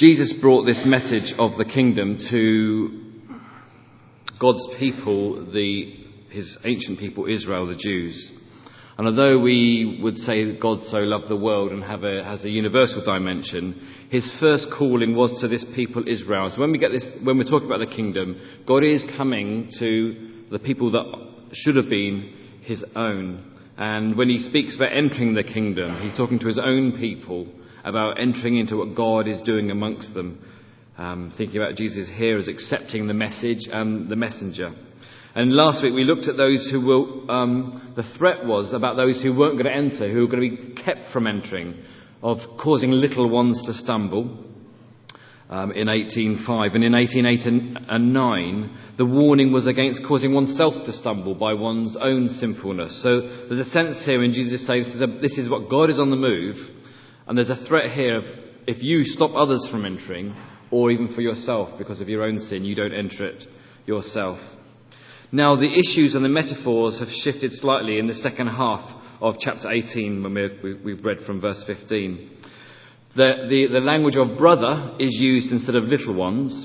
Jesus brought this message of the kingdom to God's people, his ancient people, Israel, the Jews. And although we would say that God so loved the world and has a universal dimension, his first calling was to this people, Israel. So when we're talking about the kingdom, God is coming to the people that should have been his own. And when he speaks about entering the kingdom, he's talking to his own people about entering into what God is doing amongst them. Thinking about Jesus here as accepting the message and the messenger. And last week we looked at those who were, the threat was about those who weren't going to enter, who were going to be kept from entering, of causing little ones to stumble in 18:5. And in 18:8 and 9, the warning was against causing oneself to stumble by one's own sinfulness. So there's a sense here in Jesus saying this is what God is on the move, and there's a threat here of if you stop others from entering, or even for yourself because of your own sin, you don't enter it yourself. Now, the issues and the metaphors have shifted slightly in the second half of chapter 18 when we've read from verse 15. The language of brother is used instead of little ones.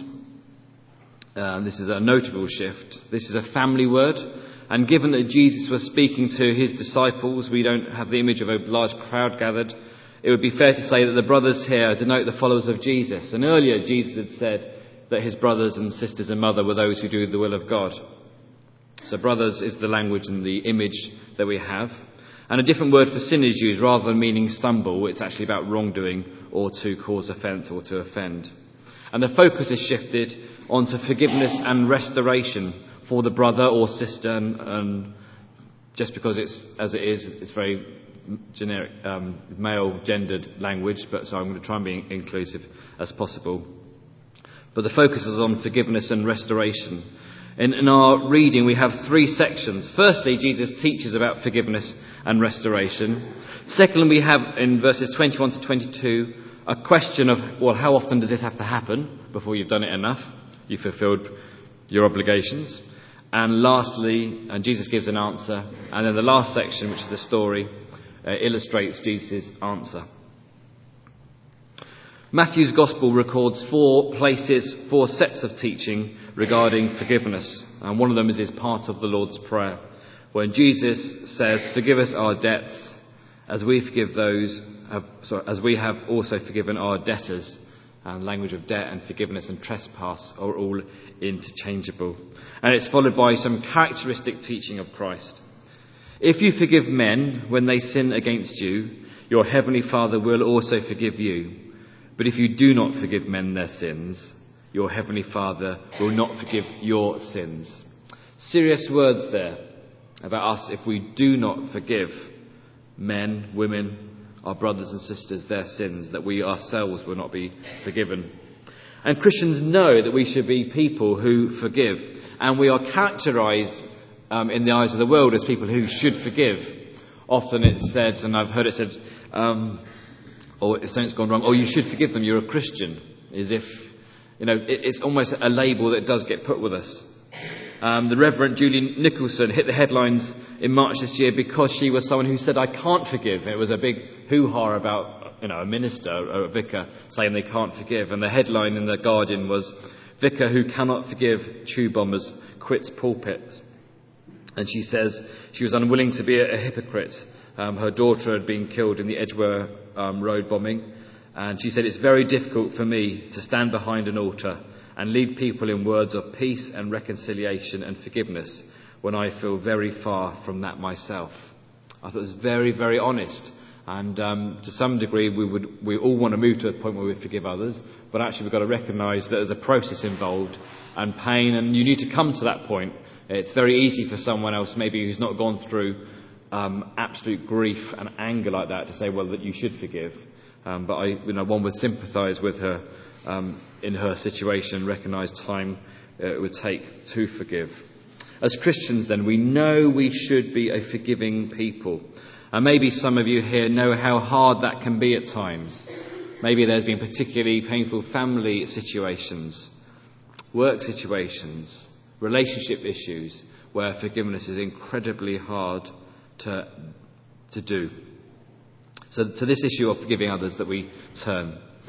This is a notable shift. This is a family word. And given that Jesus was speaking to his disciples, we don't have the image of a large crowd gathered. It would be fair to say that the brothers here denote the followers of Jesus. And earlier Jesus had said that his brothers and sisters and mother were those who do the will of God. So brothers is the language and the image that we have. And a different word for sin is used. Rather than meaning stumble, it's actually about wrongdoing or to cause offence or to offend. And the focus is shifted onto forgiveness and restoration for the brother or sister. And just because it's very generic, male gendered language, but so I'm going to try and be inclusive as possible. But the focus is on forgiveness and restoration. In our reading, we have three sections. Firstly, Jesus teaches about forgiveness and restoration. Secondly, we have in verses 21 to 22 a question of, well, how often does this have to happen before you've done it enough? You've fulfilled your obligations. And lastly, and Jesus gives an answer. And then the last section, which is the story, illustrates Jesus' answer. Matthew's Gospel records four sets of teaching regarding forgiveness. And one of them is part of the Lord's Prayer, when Jesus says, "Forgive us our debts, as we have also forgiven our debtors." And language of debt and forgiveness and trespass are all interchangeable. And it's followed by some characteristic teaching of Christ. "If you forgive men when they sin against you, your heavenly Father will also forgive you. But if you do not forgive men their sins, your heavenly Father will not forgive your sins." Serious words there about us if we do not forgive men, women, our brothers and sisters their sins, that we ourselves will not be forgiven. And Christians know that we should be people who forgive. And we are characterised in the eyes of the world as people who should forgive. Often it's said, and I've heard it said, or if something's gone wrong, "Oh, you should forgive them, you're a Christian." As if, it's almost a label that does get put with us. The Reverend Julie Nicholson hit the headlines in March this year because she was someone who said, "I can't forgive." It was a big hoo-ha about, a minister or a vicar saying they can't forgive. And the headline in The Guardian was, "Vicar who cannot forgive tube bombers quits pulpit." And she says she was unwilling to be a hypocrite. Her daughter had been killed in the Edgware road bombing. And she said, "It's very difficult for me to stand behind an altar and lead people in words of peace and reconciliation and forgiveness when I feel very far from that myself." I thought it was very, very honest. And to some degree, we all want to move to a point where we forgive others. But actually, we've got to recognise that there's a process involved and pain. And you need to come to that point. It's very easy for someone else, maybe who's not gone through absolute grief and anger like that, to say, well, that you should forgive. But one would sympathise with her in her situation, recognise time it would take to forgive. As Christians, then, we know we should be a forgiving people. And maybe some of you here know how hard that can be at times. Maybe there's been particularly painful family situations, work situations, relationship issues, where forgiveness is incredibly hard to do. So to this issue of forgiving others that we turn.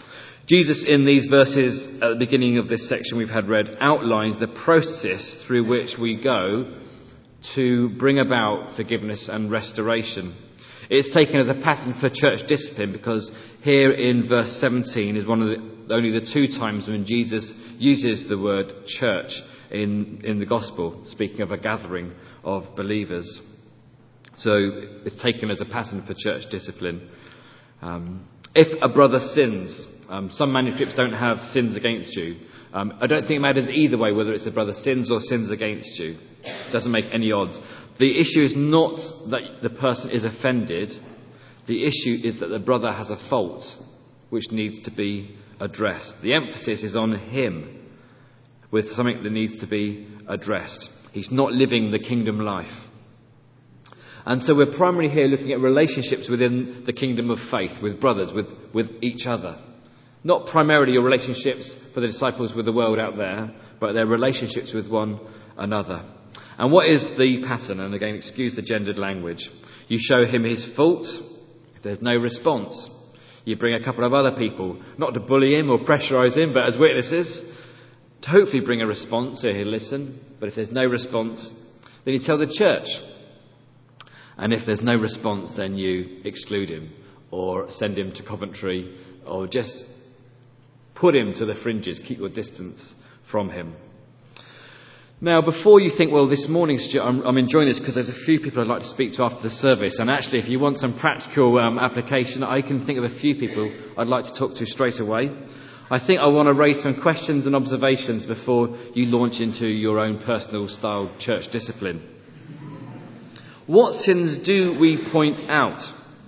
Jesus, in these verses at the beginning of this section we've had read, outlines the process through which we go to bring about forgiveness and restoration. It's taken as a pattern for church discipline because here in verse 17 is only the two times when Jesus uses the word church in the gospel, speaking of a gathering of believers. So it's taken as a pattern for church discipline. If a brother sins, some manuscripts don't have sins against you. I don't think it matters either way whether it's a brother sins or sins against you. It doesn't make any odds. The issue is not that the person is offended. The issue is that the brother has a fault which needs to be addressed. The emphasis is on him with something that needs to be addressed. He's not living the kingdom life. And so we're primarily here looking at relationships within the kingdom of faith, with brothers, with each other. Not primarily your relationships for the disciples with the world out there, but their relationships with one another. And what is the pattern? And again, excuse the gendered language. You show him his fault. If there's no response, you bring a couple of other people, not to bully him or pressurise him, but as witnesses, to hopefully bring a response so he'll listen. But if there's no response, then you tell the church. And if there's no response, then you exclude him or send him to Coventry or just put him to the fringes, keep your distance from him. Now, before you think, well, this morning, Stuart, I'm enjoying this because there's a few people I'd like to speak to after the service. And actually, if you want some practical application, I can think of a few people I'd like to talk to straight away. I think I want to raise some questions and observations before you launch into your own personal style church discipline. What sins do we point out?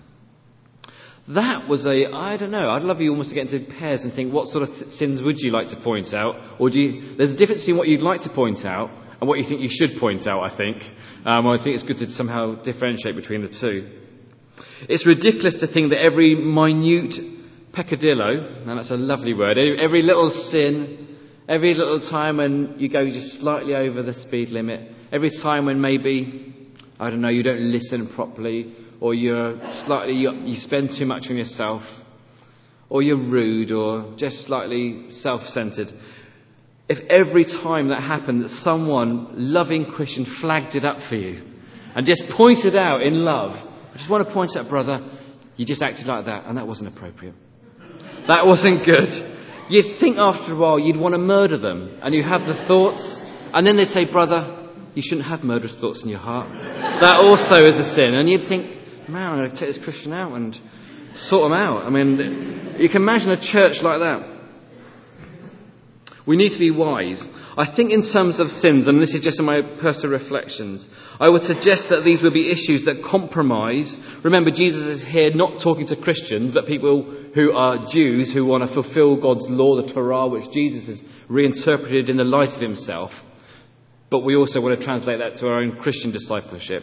That was I don't know, I'd love you almost to get into pairs and think, what sort of sins would you like to point out? Or there's a difference between what you'd like to point out and what you think you should point out, I think. I think it's good to somehow differentiate between the two. It's ridiculous to think that every minute peccadillo, and that's a lovely word, every little sin, every little time when you go just slightly over the speed limit, every time when maybe, I don't know, you don't listen properly, or you spend too much on yourself, or you're rude, or just slightly self-centered. If every time that happened that someone, loving Christian, flagged it up for you and just pointed out in love, I just want to point out, brother, you just acted like that and that wasn't appropriate. That wasn't good. You'd think after a while you'd want to murder them, and you have the thoughts, and then they say, brother, you shouldn't have murderous thoughts in your heart. That also is a sin. And you'd think, man, I'm going to take this Christian out and sort them out. I mean, you can imagine a church like that. We need to be wise. I think in terms of sins, and this is just in my personal reflections, I would suggest that these would be issues that compromise. Remember, Jesus is here not talking to Christians, but people who are Jews who want to fulfill God's law, the Torah, which Jesus has reinterpreted in the light of himself. But we also want to translate that to our own Christian discipleship.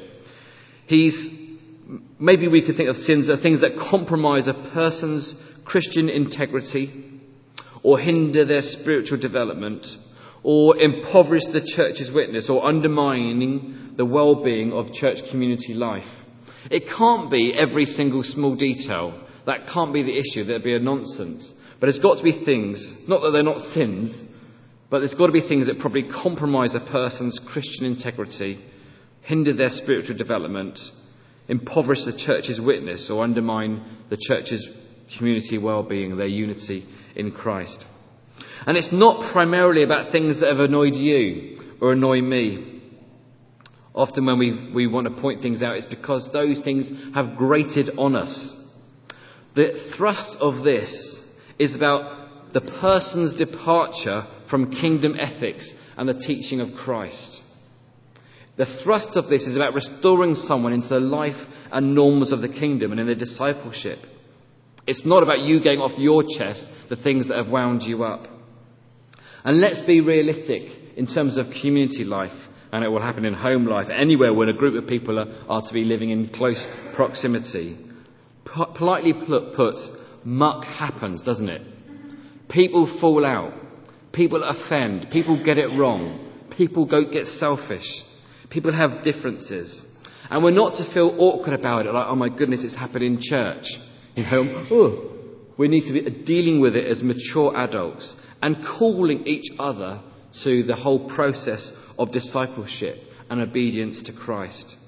Maybe we could think of sins as things that compromise a person's Christian integrity, or hinder their spiritual development, or impoverish the church's witness, or undermining the well-being of church community life. It can't be every single small detail. That can't be the issue. That'd be a nonsense. But it's got to be things, not that they're not sins, but there's got to be things that probably compromise a person's Christian integrity, hinder their spiritual development, impoverish the church's witness, or undermine the church's community well-being, their unity in Christ. And it's not primarily about things that have annoyed you or annoy me. Often when we want to point things out, it's because those things have grated on us. The thrust of this is about the person's departure from kingdom ethics and the teaching of Christ. The thrust of this is about restoring someone into the life and norms of the kingdom and in their discipleship. It's not about you getting off your chest the things that have wound you up. And let's be realistic in terms of community life, and it will happen in home life, anywhere when a group of people are to be living in close proximity. Politely put, muck happens, doesn't it? People fall out. People offend. People get it wrong. People get selfish. People have differences. And we're not to feel awkward about it, like, oh my goodness, it's happened in church. You know, We need to be dealing with it as mature adults and calling each other to the whole process of discipleship and obedience to Christ.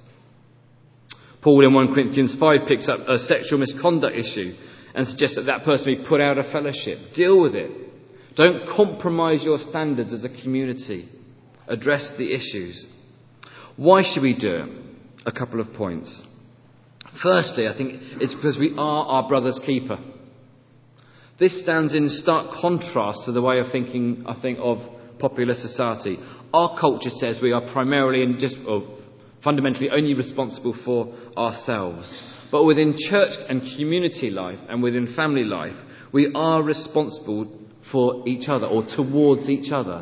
Paul in 1 Corinthians 5 picks up a sexual misconduct issue and suggests that person be put out of fellowship. Deal with it. Don't compromise your standards as a community. Address the issues. Why should we do it? A couple of points. Firstly, I think it's because we are our brother's keeper. This stands in stark contrast to the way of thinking, I think, of popular society. Our culture says we are primarily and fundamentally only responsible for ourselves. But within church and community life and within family life, we are responsible for each other or towards each other.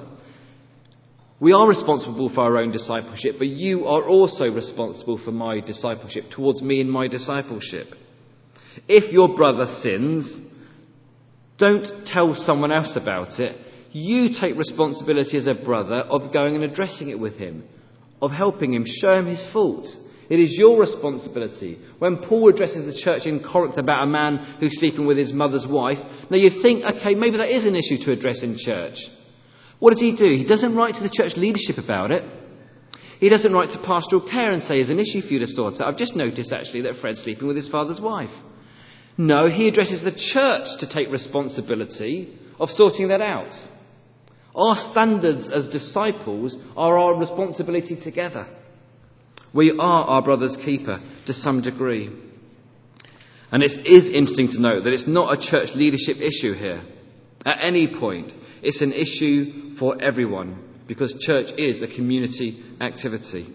We are responsible for our own discipleship, but you are also responsible for my discipleship, towards me in my discipleship. If your brother sins, don't tell someone else about it. You take responsibility as a brother of going and addressing it with him, of helping him, show him his fault. It is your responsibility. When Paul addresses the church in Corinth about a man who's sleeping with his mother's wife, now you think, okay, maybe that is an issue to address in church. What does he do? He doesn't write to the church leadership about it. He doesn't write to pastoral care and say, "There's an issue for you to sort out. I've just noticed actually that Fred's sleeping with his father's wife." No, he addresses the church to take responsibility of sorting that out. Our standards as disciples are our responsibility together. We are our brother's keeper to some degree. And it is interesting to note that it's not a church leadership issue here. At any point, it's an issue for everyone because church is a community activity.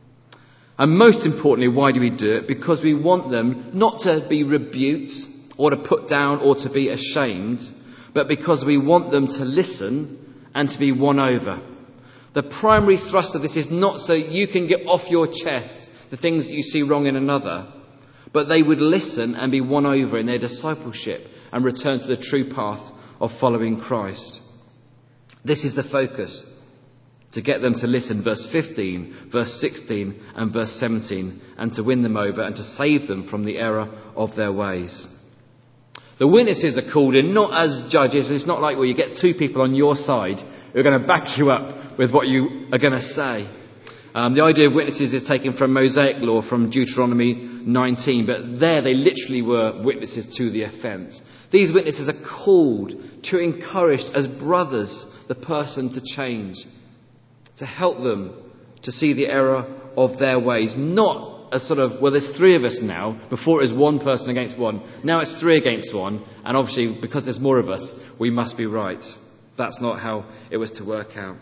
And most importantly, why do we do it? Because we want them not to be rebuked or to put down or to be ashamed, but because we want them to listen and to be won over. The primary thrust of this is not so you can get off your chest the things that you see wrong in another, but they would listen and be won over in their discipleship and return to the true path of following Christ. This is the focus, to get them to listen, verse 15, verse 16 and verse 17, and to win them over and to save them from the error of their ways. The witnesses are called in not as judges. It's not like, well, you get two people on your side who are going to back you up with what you are going to say. The idea of witnesses is taken from Mosaic law, from Deuteronomy 19, but there they literally were witnesses to the offence. These witnesses are called to encourage as brothers the person to change, to help them to see the error of their ways, not a sort of, well, there's three of us now. Before it was one person against one. Now it's three against one. And obviously, because there's more of us, we must be right. That's not how it was to work out.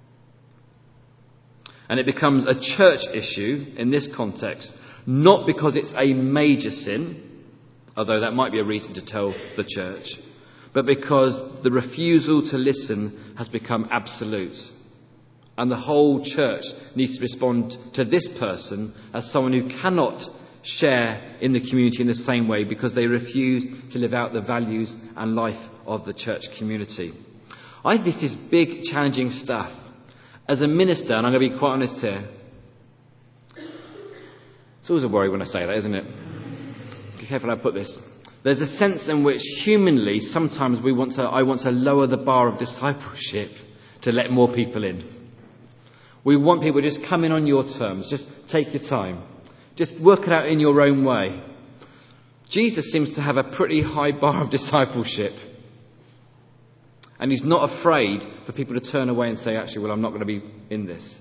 And it becomes a church issue in this context, not because it's a major sin, although that might be a reason to tell the church, but because the refusal to listen has become absolute. And the whole church needs to respond to this person as someone who cannot share in the community in the same way because they refuse to live out the values and life of the church community. I think this is big, challenging stuff. As a minister, and I'm going to be quite honest here, it's always a worry when I say that, isn't it? Be careful how I put this. There's a sense in which humanly, sometimes I want to lower the bar of discipleship to let more people in. We want people to just come in on your terms. Just take your time. Just work it out in your own way. Jesus seems to have a pretty high bar of discipleship. And he's not afraid for people to turn away and say, actually, well, I'm not going to be in this.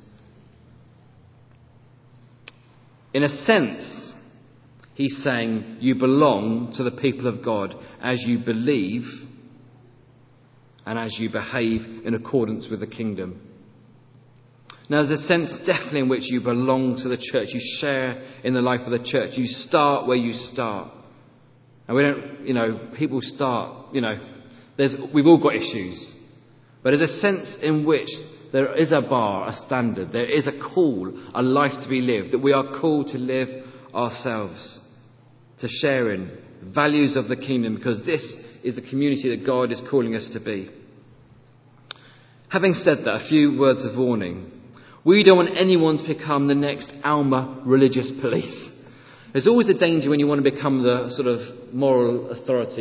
In a sense, he's saying you belong to the people of God as you believe and as you behave in accordance with the kingdom. Now, there's a sense definitely in which you belong to the church. You share in the life of the church. You start where you start. And we don't, people start, we've all got issues. But there's a sense in which there is a bar, a standard. There is a call, a life to be lived, that we are called to live ourselves, to share in values of the kingdom, because this is the community that God is calling us to be. Having said that, a few words of warning. We don't want anyone to become the next Alma religious police. There's always a danger when you want to become the sort of moral authority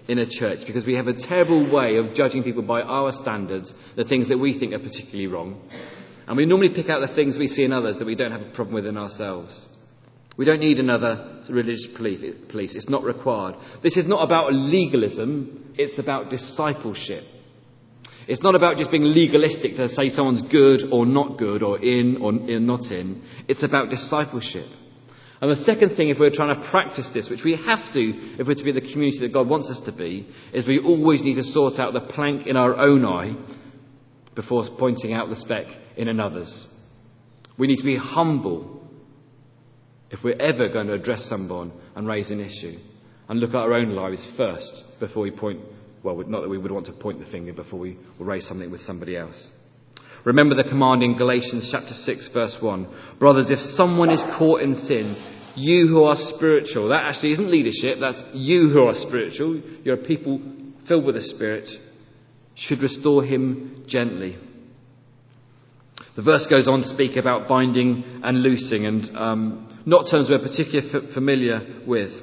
in a church because we have a terrible way of judging people by our standards, the things that we think are particularly wrong. And we normally pick out the things we see in others that we don't have a problem with in ourselves. We don't need another religious police. It's not required. This is not about legalism. It's about discipleship. It's not about just being legalistic to say someone's good or not good or in or not in. It's about discipleship. And the second thing, if we're trying to practice this, which we have to if we're to be the community that God wants us to be, is we always need to sort out the plank in our own eye before pointing out the speck in another's. We need to be humble if we're ever going to address someone and raise an issue, and look at our own lives first before we point, well, not that we would want to point the finger before we will raise something with somebody else. Remember the command in Galatians chapter 6 verse 1. Brothers, if someone is caught in sin, you who are spiritual, that actually isn't leadership, that's you who are spiritual, you're people filled with the Spirit, should restore him gently. The verse goes on to speak about binding and loosing, and not terms we're particularly familiar with.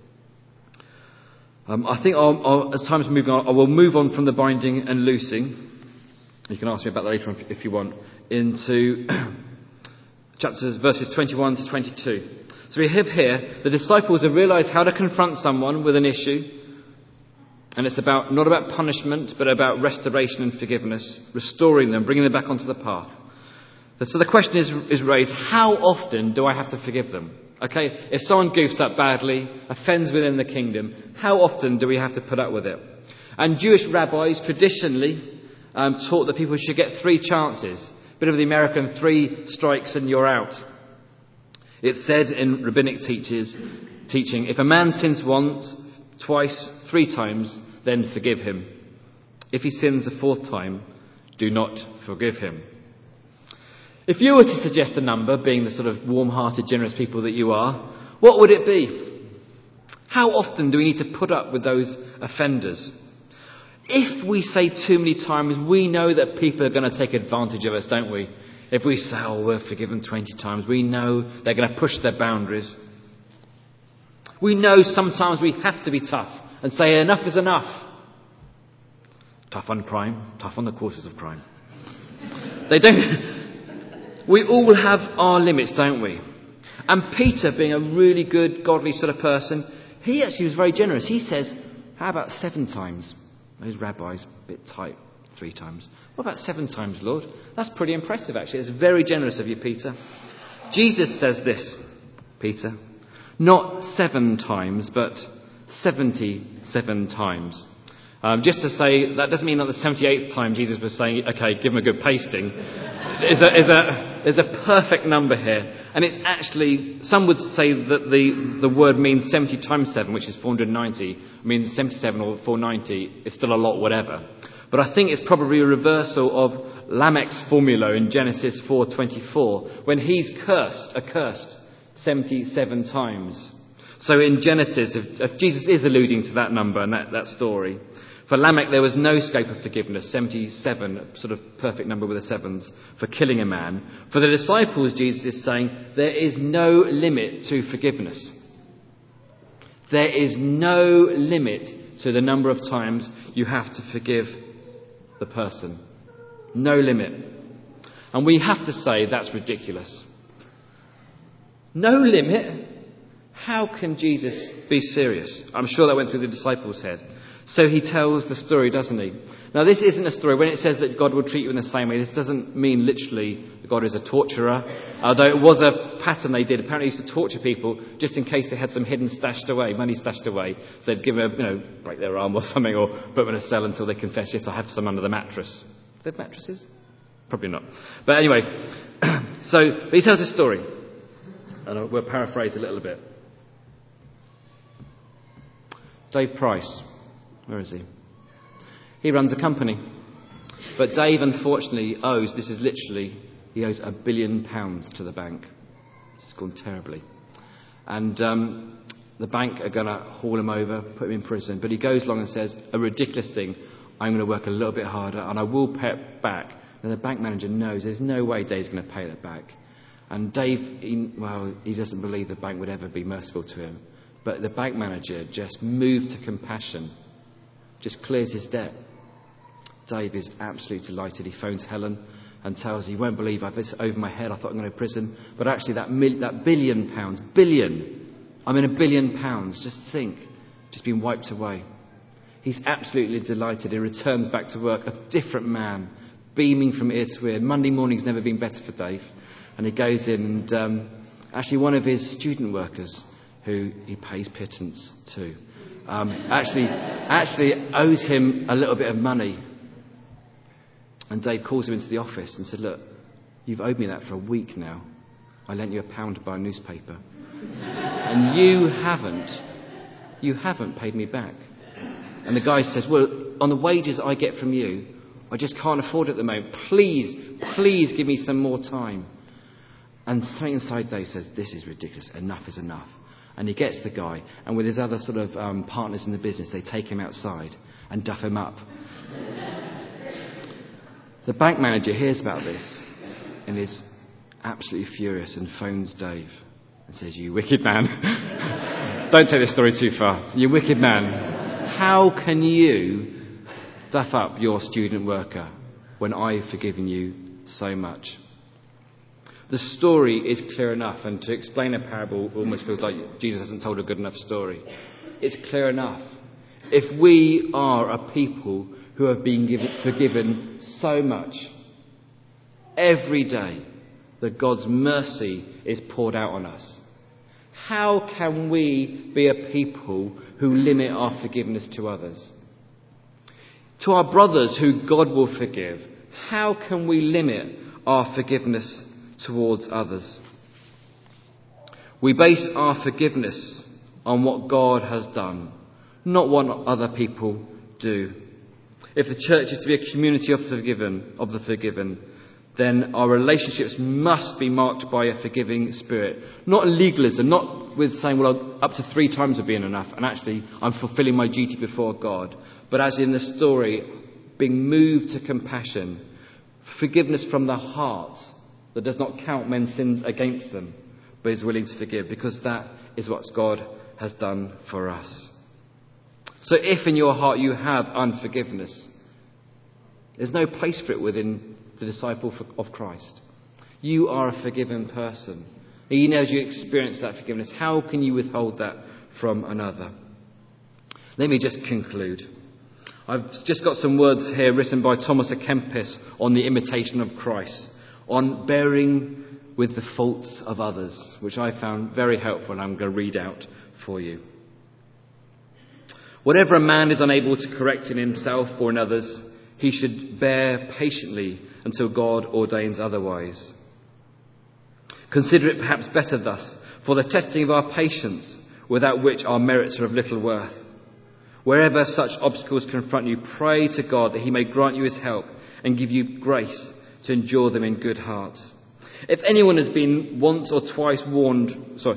I think as time's moving on, I will move on from the binding and loosing. You can ask me about that later on if you want, into verses 21 to 22. So we have here, the disciples have realised how to confront someone with an issue. And it's not about punishment, but about restoration and forgiveness, restoring them, bringing them back onto the path. So the question is raised, how often do I have to forgive them? Okay, if someone goofs up badly, offends within the kingdom, how often do we have to put up with it? And Jewish rabbis traditionally taught that people should get 3 chances. Bit of the American 3 strikes and you're out. It's said in rabbinic teaching, if a man sins once, twice, 3 times, then forgive him. If he sins a 4th time, do not forgive him. If you were to suggest a number, being the sort of warm-hearted, generous people that you are, what would it be? How often do we need to put up with those offenders? If we say too many times, we know that people are going to take advantage of us, don't we? If we say, we're forgiven 20 times, we know they're going to push their boundaries. We know sometimes we have to be tough and say enough is enough. Tough on crime, tough on the causes of crime. We all have our limits, don't we? And Peter, being a really good, godly sort of person, he actually was very generous. He says, how about 7 times? Those rabbis, a bit tight, 3 times. What about 7 times, Lord? That's pretty impressive, actually. It's very generous of you, Peter. Jesus says this, Peter, not 7 times, but 77 times. Just to say, that doesn't mean that the 78th time Jesus was saying, okay, give him a good pasting. There's a perfect number here. And it's actually, some would say that the word means 70 times 7, which is 490. Means 77 or 490 is still a lot, whatever. But I think it's probably a reversal of Lamech's formula in Genesis 4:24, when he's accursed 77 times. So in Genesis, if Jesus is alluding to that number and that story, for Lamech there was no scope of forgiveness, 77, sort of perfect number with the 7s, for killing a man. For the disciples, Jesus is saying, there is no limit to forgiveness. There is no limit to the number of times you have to forgive the person. No limit. And we have to say that's ridiculous. No limit? How can Jesus be serious? I'm sure that went through the disciples' head. So he tells the story, doesn't he? Now, this isn't a story. When it says that God will treat you in the same way, this doesn't mean literally that God is a torturer. Although it was a pattern they did. Apparently he used to torture people just in case they had some hidden money stashed away. So they'd give them break their arm or something, or put them in a cell until they confess, yes, I have some under the mattress. Is there mattresses? Probably not. But anyway, but he tells a story. And we'll paraphrase a little bit. Dave Price. Where is he? He runs a company. But Dave, unfortunately, he owes £1 billion to the bank. It's gone terribly. And the bank are going to haul him over, put him in prison. But he goes along and says, a ridiculous thing, I'm going to work a little bit harder and I will pay it back. And the bank manager knows there's no way Dave's going to pay that back. And Dave, he doesn't believe the bank would ever be merciful to him. But the bank manager just moved to compassion just clears his debt. Dave is absolutely delighted. He phones Helen and tells her, "You won't believe I've this over my head. I thought I'm going to prison. But actually that £1 billion, I'm in £1 billion. Just think, just been wiped away." He's absolutely delighted. He returns back to work, a different man, beaming from ear to ear. Monday morning's never been better for Dave. And he goes in and actually one of his student workers, who he pays pittance to, actually owes him a little bit of money. And Dave calls him into the office and said, "Look, you've owed me that for a week now. I lent you £1 to buy a newspaper. And you haven't paid me back." And the guy says, "Well, on the wages I get from you, I just can't afford it at the moment. Please give me some more time." And something inside Dave says, "This is ridiculous. Enough is enough." And he gets the guy, and with his other sort of partners in the business, they take him outside and duff him up. The bank manager hears about this and is absolutely furious and phones Dave and says, "You wicked man." Don't take this story too far. "You wicked man. How can you duff up your student worker when I've forgiven you so much?" The story is clear enough, and to explain a parable almost feels like Jesus hasn't told a good enough story. It's clear enough. If we are a people who have been forgiven so much every day that God's mercy is poured out on us, how can we be a people who limit our forgiveness to others? To our brothers who God will forgive, how can we limit our forgiveness towards others? We base our forgiveness on what God has done, not what other people do. If the church is to be a community of the forgiven, then our relationships must be marked by a forgiving spirit. Not legalism, not with saying, "Well, up to 3 times would be enough, and actually I'm fulfilling my duty before God." But as in the story, being moved to compassion, forgiveness from the heart that does not count men's sins against them, but is willing to forgive, because that is what God has done for us. So if in your heart you have unforgiveness, there's no place for it within the disciple of Christ. You are a forgiven person. He knows you experience that forgiveness. How can you withhold that from another? Let me just conclude. I've just got some words here written by Thomas à Kempis on the imitation of Christ, on bearing with the faults of others, which I found very helpful, and I'm going to read out for you. "Whatever a man is unable to correct in himself or in others, he should bear patiently until God ordains otherwise. Consider it perhaps better thus, for the testing of our patience, without which our merits are of little worth. Wherever such obstacles confront you, pray to God that he may grant you his help and give you grace to endure them in good heart. If anyone who has been once or twice warned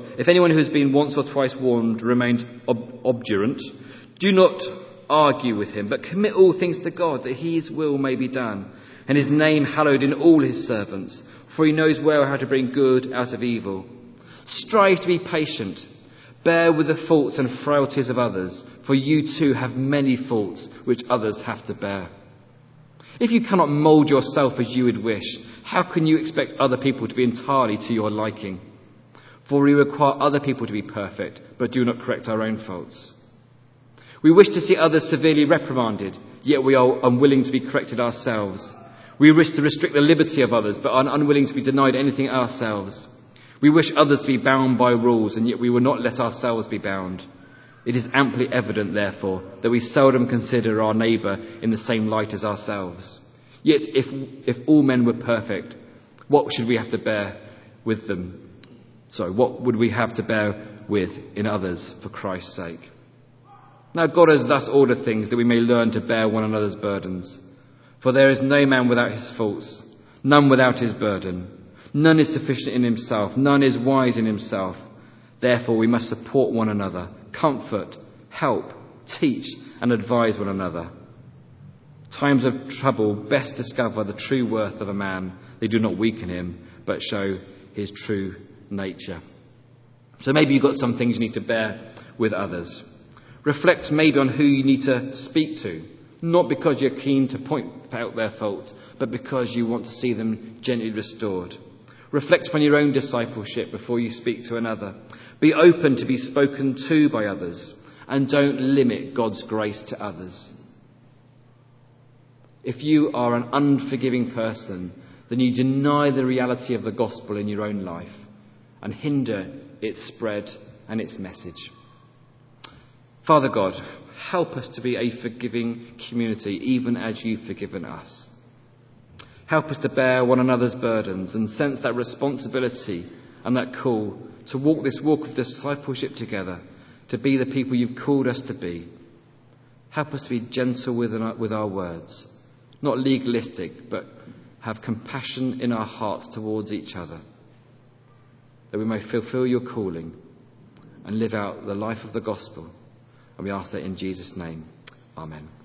remained obdurant, do not argue with him, but commit all things to God, that his will may be done, and his name hallowed in all his servants, for he knows well how to bring good out of evil. Strive to be patient, bear with the faults and frailties of others, for you too have many faults which others have to bear. If you cannot mould yourself as you would wish, how can you expect other people to be entirely to your liking? For we require other people to be perfect, but do not correct our own faults. We wish to see others severely reprimanded, yet we are unwilling to be corrected ourselves. We wish to restrict the liberty of others, but are unwilling to be denied anything ourselves. We wish others to be bound by rules, and yet we will not let ourselves be bound. It is amply evident, therefore, that we seldom consider our neighbour in the same light as ourselves. Yet if all men were perfect, what should we have to bear with them? What would we have to bear with in others for Christ's sake? Now God has thus ordered things that we may learn to bear one another's burdens. For there is no man without his faults, none without his burden. None is sufficient in himself, none is wise in himself. Therefore we must support one another, comfort, help, teach and advise one another. Times of trouble best discover the true worth of a man. They do not weaken him, but show his true nature. So maybe you've got some things you need to bear with others. Reflect maybe on who you need to speak to, not because you're keen to point out their faults, but because you want to see them gently restored. Reflect on your own discipleship before you speak to another. Be open to be spoken to by others, and don't limit God's grace to others. If you are an unforgiving person, then you deny the reality of the gospel in your own life and hinder its spread and its message. Father God, help us to be a forgiving community, even as you've forgiven us. Help us to bear one another's burdens and sense that responsibility and that call to walk this walk of discipleship together, to be the people you've called us to be. Help us to be gentle with our words, not legalistic, but have compassion in our hearts towards each other, that we may fulfill your calling and live out the life of the gospel. And we ask that in Jesus' name. Amen.